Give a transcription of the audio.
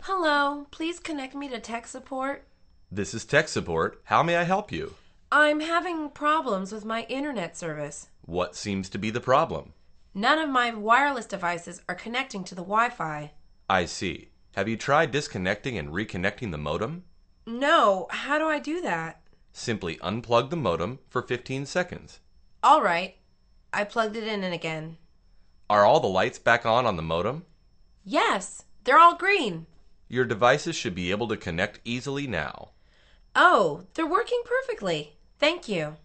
Hello, please connect me to tech support. This is tech support. How may I help you? I'm having problems with my internet service. What seems to be the problem? None of my wireless devices are connecting to the Wi-Fi. I see. Have you tried disconnecting and reconnecting the modem? No, how do I do that? Simply unplug the modem for 15 seconds. All right, I plugged it in and again. Are all the lights back on the modem? Yes, they're all green. Your devices should be able to connect easily now. Oh, they're working perfectly. Thank you.